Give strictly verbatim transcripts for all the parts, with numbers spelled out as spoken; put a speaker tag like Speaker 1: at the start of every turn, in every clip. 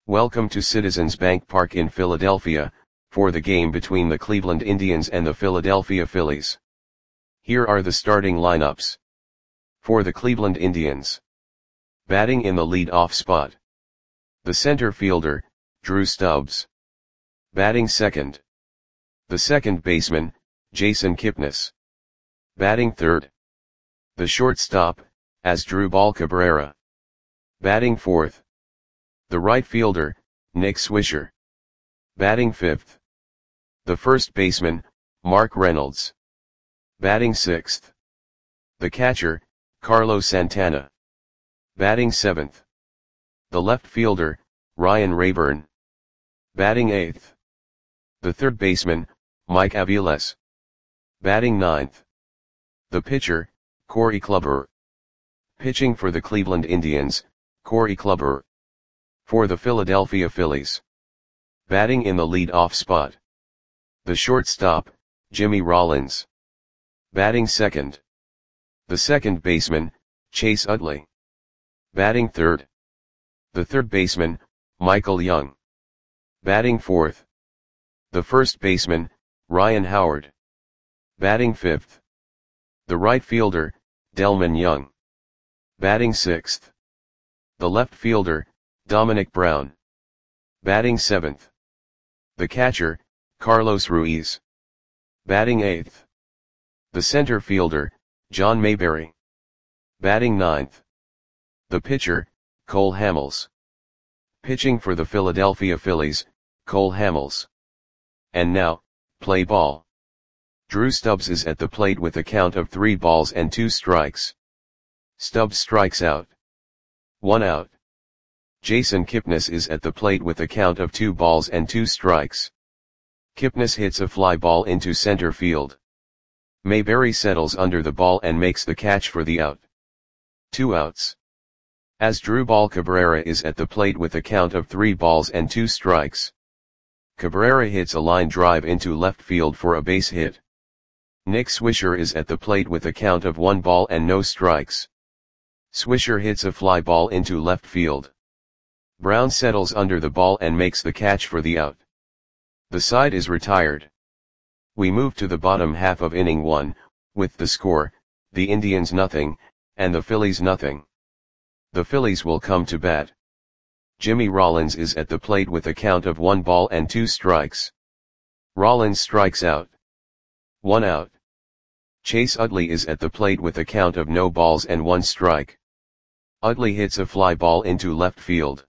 Speaker 1: Welcome to Citizens Bank Park in Philadelphia, for the game between the Cleveland Indians and the Philadelphia Phillies. Here are the starting lineups. For the Cleveland Indians. Batting in the lead-off spot. The center fielder, Drew Stubbs. Batting second. The second baseman, Jason Kipnis. Batting third. The shortstop, Asdrubal Cabrera. Batting fourth. The right fielder, Nick Swisher. Batting fifth. The first baseman, Mark Reynolds. Batting sixth. The catcher, Carlos Santana. Batting seventh. The left fielder, Ryan Raburn. Batting eighth. The third baseman, Mike Aviles. Batting ninth. The pitcher, Corey Kluber. Pitching for the Cleveland Indians, Corey Kluber. For the Philadelphia Phillies. Batting in the lead-off spot. The shortstop, Jimmy Rollins. Batting second. The second baseman, Chase Utley. Batting third. The third baseman, Michael Young. Batting fourth. The first baseman, Ryan Howard. Batting fifth. The right fielder, Delmon Young. Batting sixth. The left fielder, Dominic Brown. Batting seventh. The catcher, Carlos Ruiz. Batting eighth. The center fielder, John Mayberry. Batting ninth. The pitcher, Cole Hamels. Pitching for the Philadelphia Phillies, Cole Hamels. And now, play ball. Drew Stubbs is at the plate with a count of three balls and two strikes. Stubbs strikes out. One out. Jason Kipnis is at the plate with a count of two balls and two strikes. Kipnis hits a fly ball into center field. Mayberry settles under the ball and makes the catch for the out. Two outs. Asdrubal Cabrera is at the plate with a count of three balls and two strikes. Cabrera hits a line drive into left field for a base hit. Nick Swisher is at the plate with a count of one ball and no strikes. Swisher hits a fly ball into left field. Brown settles under the ball and makes the catch for the out. The side is retired. We move to the bottom half of inning one, with the score, the Indians nothing, and the Phillies nothing. The Phillies will come to bat. Jimmy Rollins is at the plate with a count of one ball and two strikes. Rollins strikes out. One out. Chase Utley is at the plate with a count of no balls and one strike. Utley hits a fly ball into left field.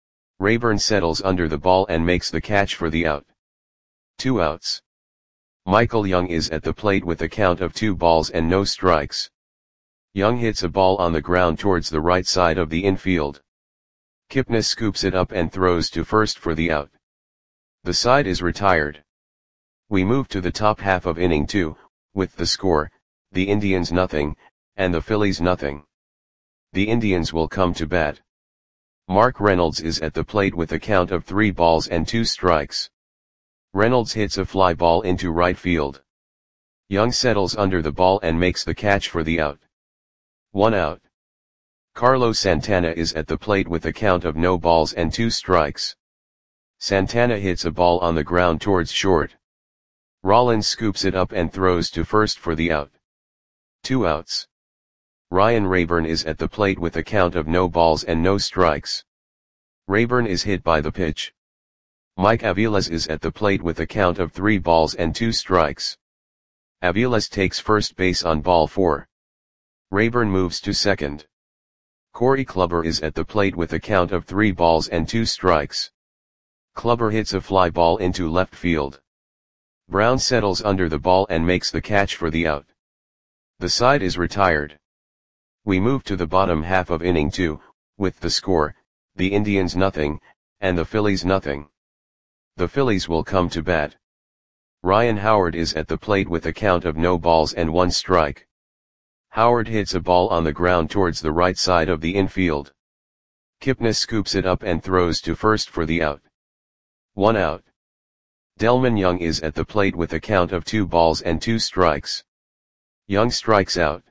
Speaker 1: Raburn settles under the ball and makes the catch for the out. Two outs. Michael Young is at the plate with a count of two balls and no strikes. Young hits a ball on the ground towards the right side of the infield. Kipnis scoops it up and throws to first for the out. The side is retired. We move to the top half of inning two, with the score, the Indians nothing, and the Phillies nothing. The Indians will come to bat. Mark Reynolds is at the plate with a count of three balls and two strikes. Reynolds hits a fly ball into right field. Young settles under the ball and makes the catch for the out. One out. Carlos Santana is at the plate with a count of no balls and two strikes. Santana hits a ball on the ground towards short. Rollins scoops it up and throws to first for the out. Two outs. Ryan Raburn is at the plate with a count of no balls and no strikes. Raburn is hit by the pitch. Mike Aviles is at the plate with a count of three balls and two strikes. Aviles takes first base on ball four. Raburn moves to second. Corey Kluber is at the plate with a count of three balls and two strikes. Kluber hits a fly ball into left field. Brown settles under the ball and makes the catch for the out. The side is retired. We move to the bottom half of inning two, with the score, the Indians nothing, and the Phillies nothing. The Phillies will come to bat. Ryan Howard is at the plate with a count of no balls and one strike. Howard hits a ball on the ground towards the right side of the infield. Kipnis scoops it up and throws to first for the out. One out. Delmon Young is at the plate with a count of two balls and two strikes. Young strikes out.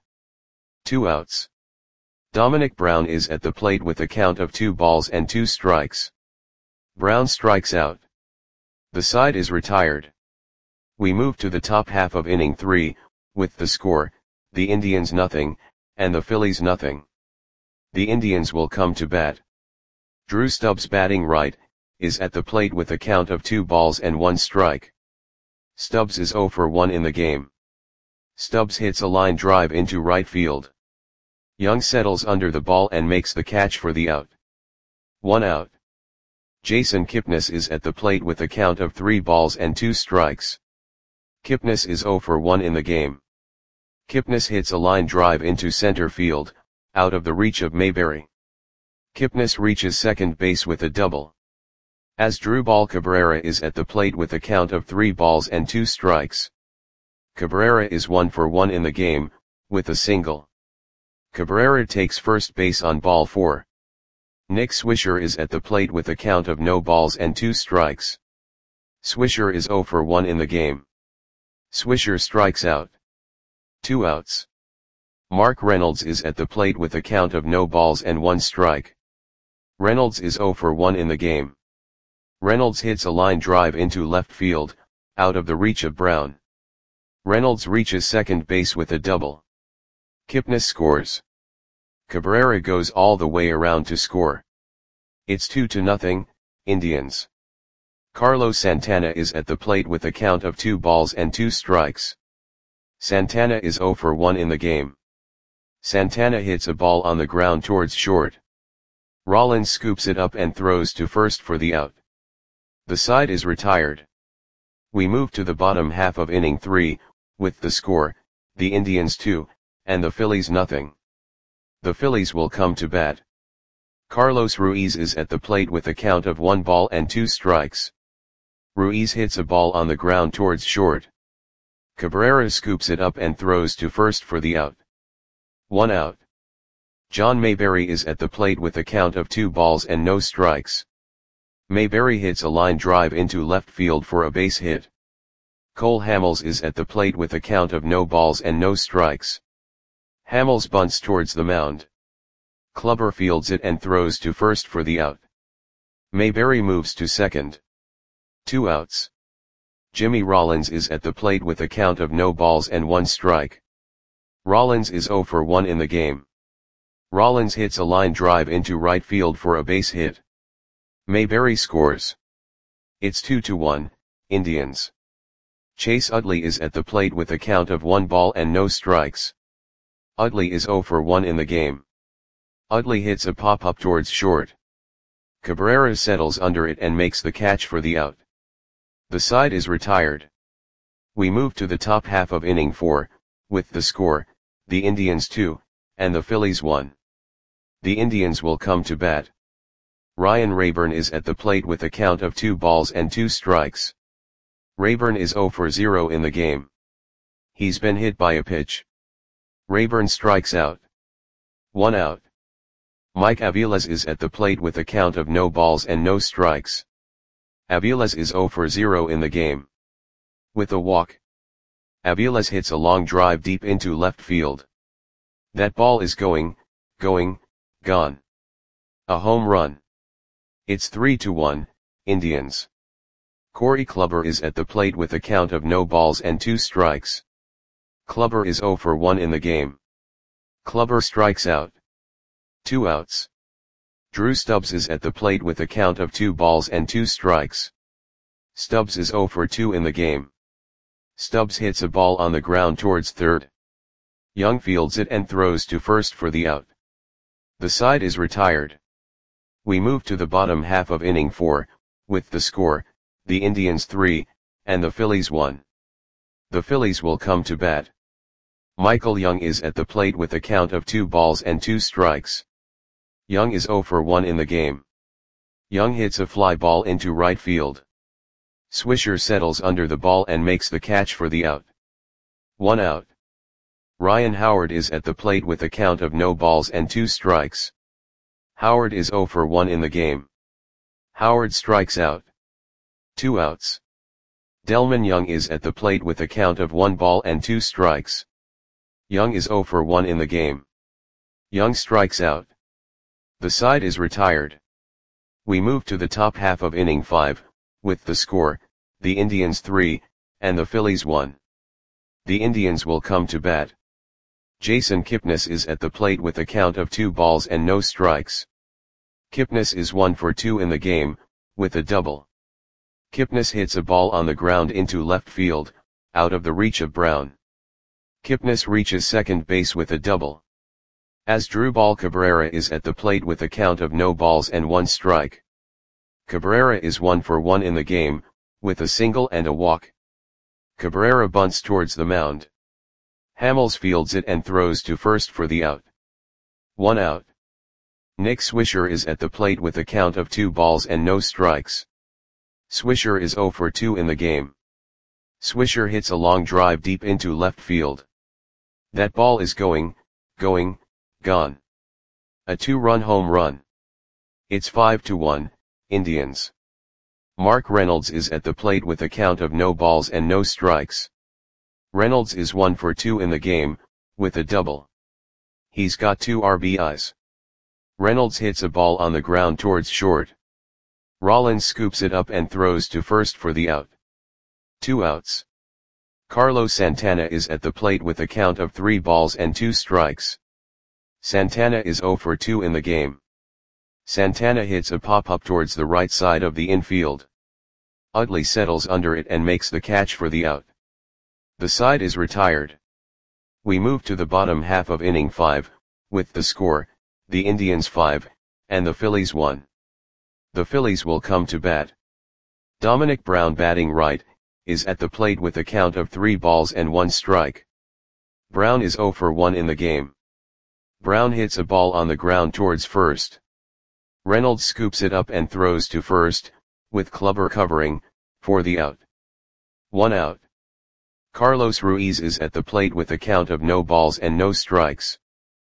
Speaker 1: Two outs. Dominic Brown is at the plate with a count of two balls and two strikes. Brown strikes out. The side is retired. We move to the top half of inning three, with the score, the Indians nothing, and the Phillies nothing. The Indians will come to bat. Drew Stubbs, batting right, is at the plate with a count of two balls and one strike. Stubbs is oh for one in the game. Stubbs hits a line drive into right field. Young settles under the ball and makes the catch for the out. One out. Jason Kipnis is at the plate with a count of three balls and two strikes. Kipnis is oh for one in the game. Kipnis hits a line drive into center field, out of the reach of Mayberry. Kipnis reaches second base with a double. Asdrubal Cabrera is at the plate with a count of three balls and two strikes. Cabrera is one for one in the game, with a single. Cabrera takes first base on ball four. Nick Swisher is at the plate with a count of no balls and two strikes. Swisher is oh for one in the game. Swisher strikes out. Two outs. Mark Reynolds is at the plate with a count of no balls and one strike. Reynolds is oh for one in the game. Reynolds hits a line drive into left field, out of the reach of Brown. Reynolds reaches second base with a double. Kipnis scores. Cabrera goes all the way around to score. It's two to nothing, Indians. Carlos Santana is at the plate with a count of two balls and two strikes. Santana is oh for one in the game. Santana hits a ball on the ground towards short. Rollins scoops it up and throws to first for the out. The side is retired. We move to the bottom half of inning three, with the score, the Indians two, and the Phillies nothing. The Phillies will come to bat. Carlos Ruiz is at the plate with a count of one ball and two strikes. Ruiz hits a ball on the ground towards short. Cabrera scoops it up and throws to first for the out. One out. John Mayberry is at the plate with a count of two balls and no strikes. Mayberry hits a line drive into left field for a base hit. Cole Hamels is at the plate with a count of no balls and no strikes. Hamels bunts towards the mound. Clubber fields it and throws to first for the out. Mayberry moves to second. Two outs. Jimmy Rollins is at the plate with a count of no balls and one strike. Rollins is oh for one in the game. Rollins hits a line drive into right field for a base hit. Mayberry scores. It's two to one, Indians. Chase Utley is at the plate with a count of one ball and no strikes. Utley is oh for one in the game. Utley hits a pop-up towards short. Cabrera settles under it and makes the catch for the out. The side is retired. We move to the top half of inning four, with the score, the Indians two, and the Phillies one. The Indians will come to bat. Ryan Rayburn is at the plate with a count of two balls and two strikes. Rayburn is oh for zero in the game. He's been hit by a pitch. Rayburn strikes out. One out. Mike Aviles is at the plate with a count of no balls and no strikes. Aviles is oh for zero in the game. With a walk. Aviles hits a long drive deep into left field. That ball is going, going, gone. A home run. It's three to one, Indians. Corey Kluber is at the plate with a count of no balls and two strikes. Kluber is oh for one in the game. Kluber strikes out. Two outs. Drew Stubbs is at the plate with a count of two balls and two strikes. Stubbs is oh for two in the game. Stubbs hits a ball on the ground towards third. Young fields it and throws to first for the out. The side is retired. We move to the bottom half of inning four, with the score, the Indians three, and the Phillies one. The Phillies will come to bat. Michael Young is at the plate with a count of two balls and two strikes. Young is oh for one in the game. Young hits a fly ball into right field. Swisher settles under the ball and makes the catch for the out. One out. Ryan Howard is at the plate with a count of no balls and two strikes. Howard is oh for one in the game. Howard strikes out. Two outs. Delman Young is at the plate with a count of one ball and two strikes. Young is oh for one in the game. Young strikes out. The side is retired. We move to the top half of inning five, with the score, the Indians three, and the Phillies one. The Indians will come to bat. Jason Kipnis is at the plate with a count of two balls and no strikes. Kipnis is one for two in the game, with a double. Kipnis hits a ball on the ground into left field, out of the reach of Brown. Kipnis reaches second base with a double. Asdrubal Cabrera is at the plate with a count of no balls and one strike. Cabrera is one for one in the game, with a single and a walk. Cabrera bunts towards the mound. Hamels fields it and throws to first for the out. One out. Nick Swisher is at the plate with a count of two balls and no strikes. Swisher is zero for two in the game. Swisher hits a long drive deep into left field. That ball is going, going, gone. A two-run home run. It's five to one, Indians. Mark Reynolds is at the plate with a count of no balls and no strikes. Reynolds is one for two in the game, with a double. He's got two R B Is. Reynolds hits a ball on the ground towards short. Rollins scoops it up and throws to first for the out. Two outs. Carlos Santana is at the plate with a count of three balls and two strikes. Santana is zero for two in the game. Santana hits a pop-up towards the right side of the infield. Utley settles under it and makes the catch for the out. The side is retired. We move to the bottom half of inning five, with the score, the Indians five, and the Phillies one. The Phillies will come to bat. Dominic Brown, batting right, is at the plate with a count of three balls and one strike. Brown is zero for one in the game. Brown hits a ball on the ground towards first. Reynolds scoops it up and throws to first, with Clubber covering, for the out. One out. Carlos Ruiz is at the plate with a count of no balls and no strikes.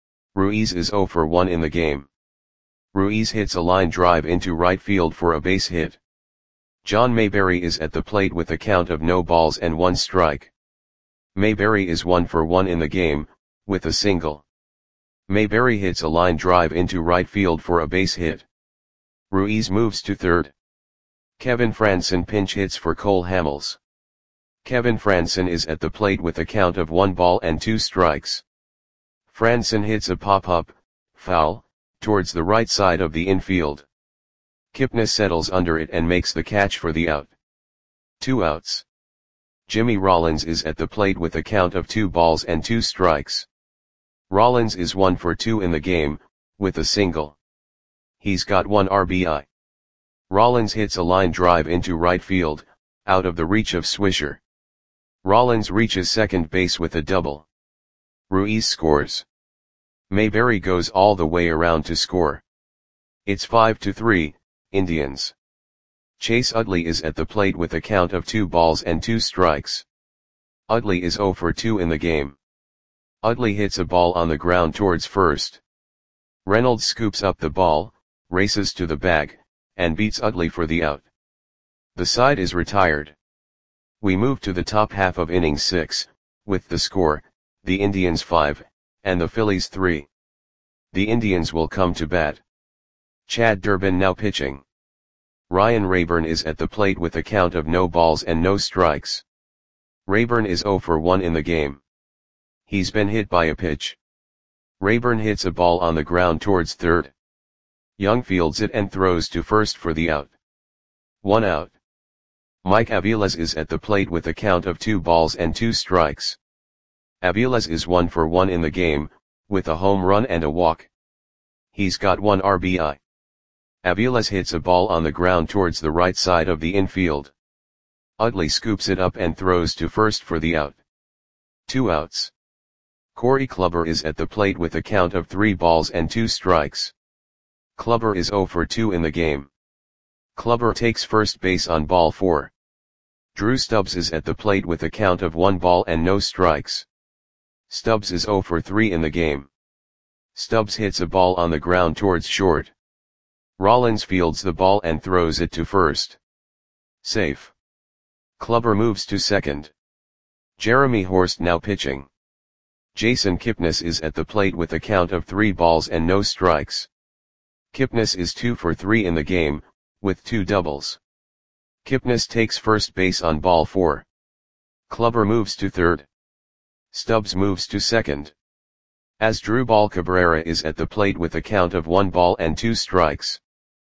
Speaker 1: Ruiz is zero for one in the game. Ruiz hits a line drive into right field for a base hit. John Mayberry is at the plate with a count of no balls and one strike. Mayberry is one for one in the game, with a single. Mayberry hits a line drive into right field for a base hit. Ruiz moves to third. Kevin Frandsen pinch hits for Cole Hamels. Kevin Frandsen is at the plate with a count of one ball and two strikes. Frandsen hits a pop-up, foul, towards the right side of the infield. Kipnis settles under it and makes the catch for the out. Two outs. Jimmy Rollins is at the plate with a count of two balls and two strikes. Rollins is one for two in the game, with a single. He's got one R B I. Rollins hits a line drive into right field, out of the reach of Swisher. Rollins reaches second base with a double. Ruiz scores. Mayberry goes all the way around to score. It's five to three, Indians. Chase Utley is at the plate with a count of two balls and two strikes. Utley is zero for two in the game. Utley hits a ball on the ground towards first. Reynolds scoops up the ball, races to the bag, and beats Utley for the out. The side is retired. We move to the top half of inning six, with the score, the Indians five, and the Phillies three. The Indians will come to bat. Chad Durbin now pitching. Ryan Rayburn is at the plate with a count of no balls and no strikes. Rayburn is zero for one in the game. He's been hit by a pitch. Rayburn hits a ball on the ground towards third. Young fields it and throws to first for the out. One out. Mike Aviles is at the plate with a count of two balls and two strikes. Aviles is one for one in the game, with a home run and a walk. He's got one R B I. Aviles hits a ball on the ground towards the right side of the infield. Utley scoops it up and throws to first for the out. Two outs. Corey Kluber is at the plate with a count of three balls and two strikes. Kluber is zero for two in the game. Kluber takes first base on ball four. Drew Stubbs is at the plate with a count of one ball and no strikes. Stubbs is zero for three in the game. Stubbs hits a ball on the ground towards short. Rollins fields the ball and throws it to first. Safe. Kluber moves to second. Jeremy Horst now pitching. Jason Kipnis is at the plate with a count of three balls and no strikes. Kipnis is two for three in the game, with two doubles. Kipnis takes first base on ball four. Clubber moves to third. Stubbs moves to second. Asdrubal Cabrera is at the plate with a count of one ball and two strikes.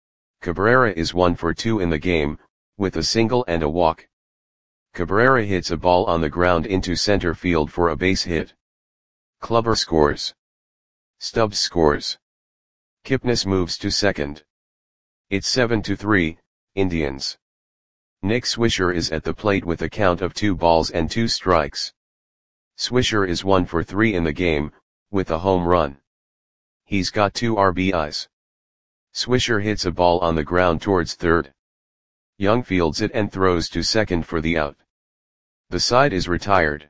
Speaker 1: Cabrera is one for two in the game, with a single and a walk. Cabrera hits a ball on the ground into center field for a base hit. Clubber scores. Stubbs scores. Kipnis moves to second. It's seven to three, Indians. Nick Swisher is at the plate with a count of two balls and two strikes. Swisher is one for three in the game, with a home run. He's got two R B Is. Swisher hits a ball on the ground towards third. Young fields it and throws to second for the out. The side is retired.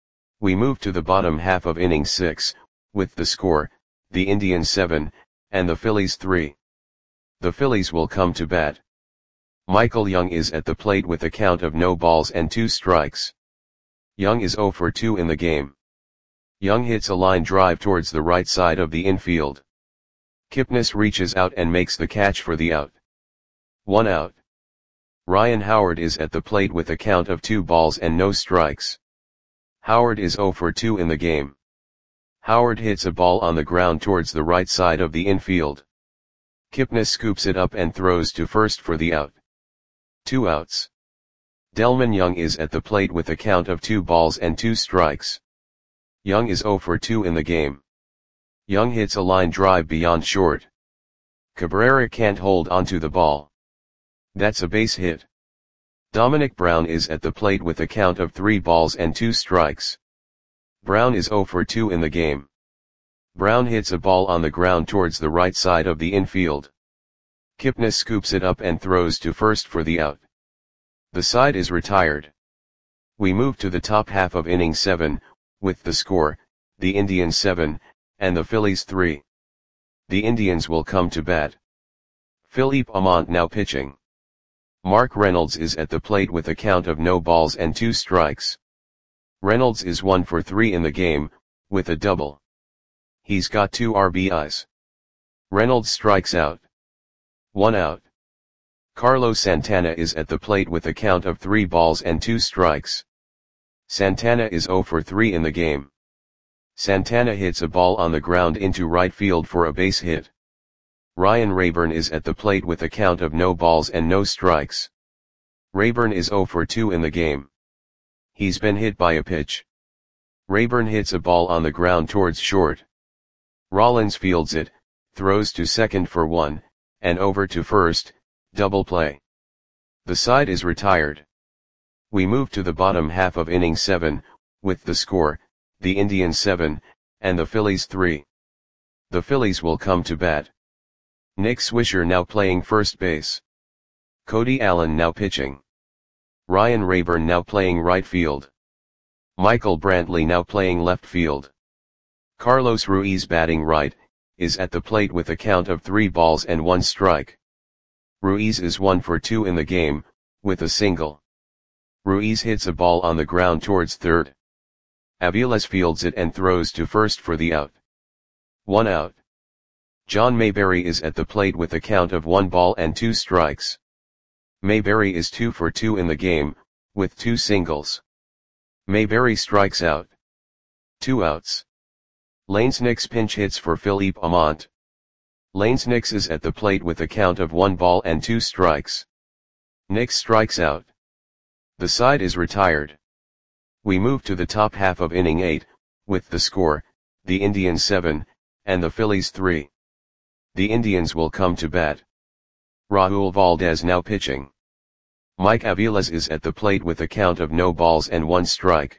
Speaker 1: We move to the bottom half of inning six, with the score, the Indians seven, and the Phillies three. The Phillies will come to bat. Michael Young is at the plate with a count of no balls and two strikes. Young is zero for two in the game. Young hits a line drive towards the right side of the infield. Kipnis reaches out and makes the catch for the out. One out. Ryan Howard is at the plate with a count of two balls and no strikes. Howard is zero for two in the game. Howard hits a ball on the ground towards the right side of the infield. Kipnis scoops it up and throws to first for the out. Two outs. Delman Young is at the plate with a count of two balls and two strikes. Young is zero for two in the game. Young hits a line drive beyond short. Cabrera can't hold onto the ball. That's a base hit. Dominic Brown is at the plate with a count of three balls and two strikes. Brown is zero for two in the game. Brown hits a ball on the ground towards the right side of the infield. Kipnis scoops it up and throws to first for the out. The side is retired. We move to the top half of inning seven, with the score, the Indians seven, and the Phillies three. The Indians will come to bat. Philippe Amont now pitching. Mark Reynolds is at the plate with a count of no balls and two strikes. Reynolds is one for three in the game, with a double. He's got two R B Is. Reynolds strikes out. One out. Carlos Santana is at the plate with a count of three balls and two strikes. Santana is zero for three in the game. Santana hits a ball on the ground into right field for a base hit. Ryan Rayburn is at the plate with a count of no balls and no strikes. Rayburn is zero for two in the game. He's been hit by a pitch. Rayburn hits a ball on the ground towards short. Rollins fields it, throws to second for one, and over to first, double play. The side is retired. We move to the bottom half of inning seven, with the score, the Indians seven, and the Phillies three. The Phillies will come to bat. Nick Swisher now playing first base. Cody Allen now pitching. Ryan Rayburn now playing right field. Michael Brantley now playing left field. Carlos Ruiz batting right, is at the plate with a count of three balls and one strike. Ruiz is one for two in the game, with a single. Ruiz hits a ball on the ground towards third. Aviles fields it and throws to first for the out. One out. John Mayberry is at the plate with a count of one ball and two strikes. Mayberry is two for two in the game, with two singles. Mayberry strikes out. Two outs. Lanesnicks pinch hits for Philippe Amont. Lanesnicks is at the plate with a count of one ball and two strikes. Nicks strikes out. The side is retired. We move to the top half of inning eight, with the score, the Indians seven, and the Phillies three. The Indians will come to bat. Raul Valdez now pitching. Mike Aviles is at the plate with a count of no balls and one strike.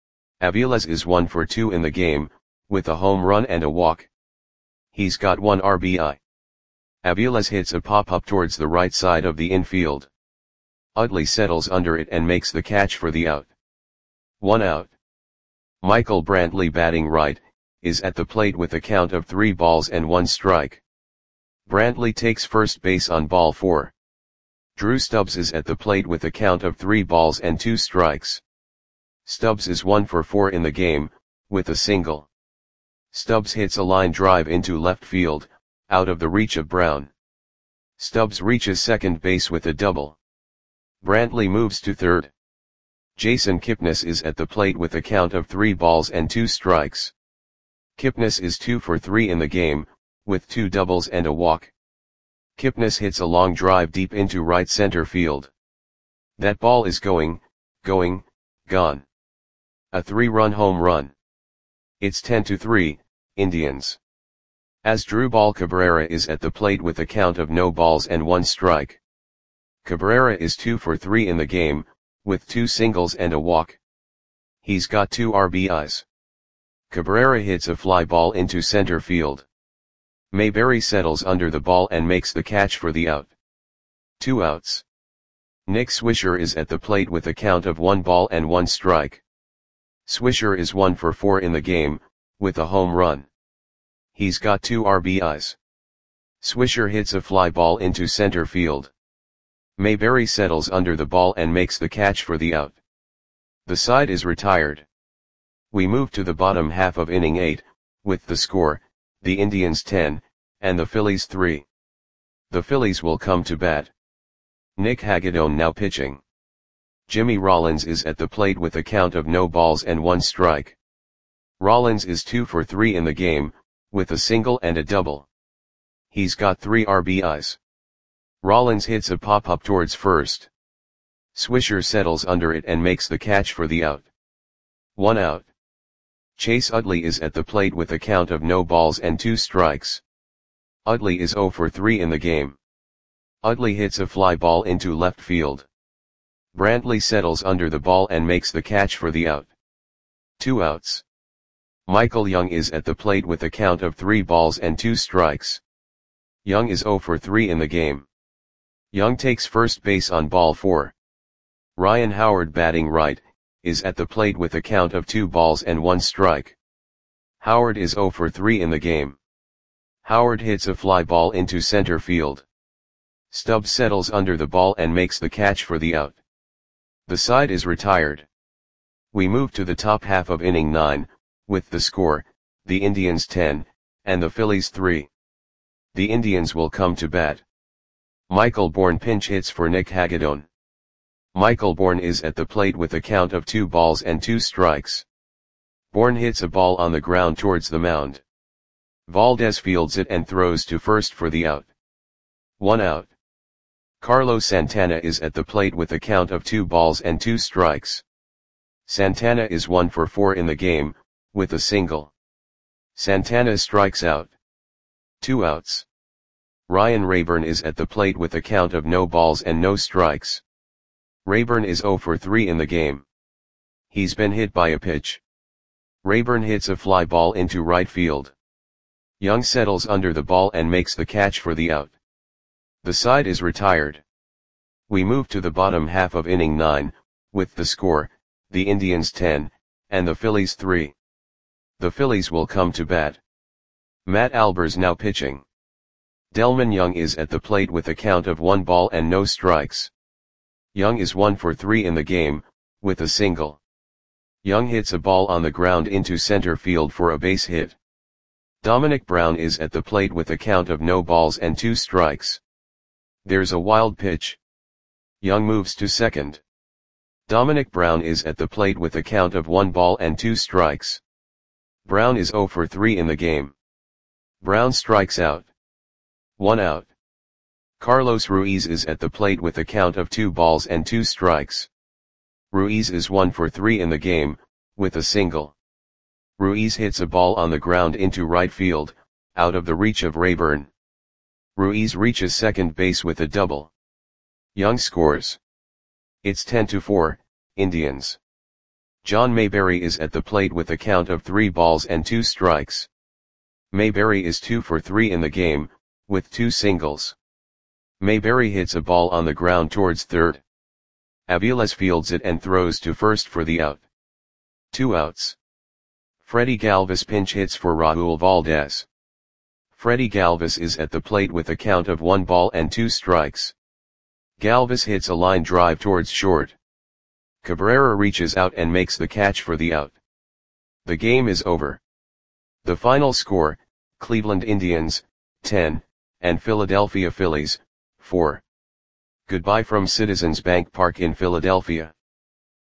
Speaker 1: Aviles is one for two in the game, with a home run and a walk. He's got one R B I. Aviles hits a pop-up towards the right side of the infield. Utley settles under it and makes the catch for the out. One out. Michael Brantley batting right, is at the plate with a count of three balls and one strike. Brantley takes first base on ball four. Drew Stubbs is at the plate with a count of three balls and two strikes. Stubbs is one for four in the game, with a single. Stubbs hits a line drive into left field, out of the reach of Brown. Stubbs reaches second base with a double. Brantley moves to third. Jason Kipnis is at the plate with a count of three balls and two strikes. Kipnis is two for three in the game, with two doubles and a walk. Kipnis hits a long drive deep into right center field. That ball is going, going, gone. A three-run home run. It's ten to three, Indians. Asdrubal Cabrera is at the plate with a count of no balls and one strike. Cabrera is two for three in the game, with two singles and a walk. He's got two R B Is. Cabrera hits a fly ball into center field. Mayberry settles under the ball and makes the catch for the out. Two outs. Nick Swisher is at the plate with a count of one ball and one strike. Swisher is one for four in the game, with a home run. He's got two R B Is. Swisher hits a fly ball into center field. Mayberry settles under the ball and makes the catch for the out. The side is retired. We move to the bottom half of inning eight, with the score, the Indians ten, and the Phillies three. The Phillies will come to bat. Nick Hagedorn now pitching. Jimmy Rollins is at the plate with a count of no balls and one strike. Rollins is two for three in the game, with a single and a double. He's got three R B Is. Rollins hits a pop-up towards first. Swisher settles under it and makes the catch for the out. One out. Chase Utley is at the plate with a count of no balls and two strikes. Utley is zero for three in the game. Utley hits a fly ball into left field. Brantley settles under the ball and makes the catch for the out. Two outs. Michael Young is at the plate with a count of three balls and two strikes. Young is zero for three in the game. Young takes first base on ball four. Ryan Howard, batting right, is at the plate with a count of two balls and one strike. Howard is zero for three in the game. Howard hits a fly ball into center field. Stubbs settles under the ball and makes the catch for the out. The side is retired. We move to the top half of inning nine, with the score, the Indians ten, and the Phillies three. The Indians will come to bat. Michael Bourne pinch hits for Nick Hagedorn. Michael Bourne is at the plate with a count of two balls and two strikes. Bourne hits a ball on the ground towards the mound. Valdez fields it and throws to first for the out. One out. Carlos Santana is at the plate with a count of two balls and two strikes. Santana is one for four in the game, with a single. Santana strikes out. Two outs. Ryan Rayburn is at the plate with a count of no balls and no strikes. Rayburn is zero for three in the game. He's been hit by a pitch. Rayburn hits a fly ball into right field. Young settles under the ball and makes the catch for the out. The side is retired. We move to the bottom half of inning nine, with the score, the Indians ten, and the Phillies three. The Phillies will come to bat. Matt Albers now pitching. Delmon Young is at the plate with a count of one ball and no strikes. Young is one for three in the game, with a single. Young hits a ball on the ground into center field for a base hit. Dominic Brown is at the plate with a count of no balls and two strikes. There's a wild pitch. Young moves to second. Dominic Brown is at the plate with a count of one ball and two strikes. Brown is zero for three in the game. Brown strikes out. One out. Carlos Ruiz is at the plate with a count of two balls and two strikes. Ruiz is one for three in the game, with a single. Ruiz hits a ball on the ground into right field, out of the reach of Rayburn. Ruiz reaches second base with a double. Young scores. It's ten to four, Indians. John Mayberry is at the plate with a count of three balls and two strikes. Mayberry is two for three in the game, with two singles. Mayberry hits a ball on the ground towards third. Aviles fields it and throws to first for the out. Two outs. Freddie Galvis pinch hits for Raul Valdez. Freddie Galvis is at the plate with a count of one ball and two strikes. Galvis hits a line drive towards short. Cabrera reaches out and makes the catch for the out. The game is over. The final score, Cleveland Indians, ten, and Philadelphia Phillies, four. Goodbye from Citizens Bank Park in Philadelphia.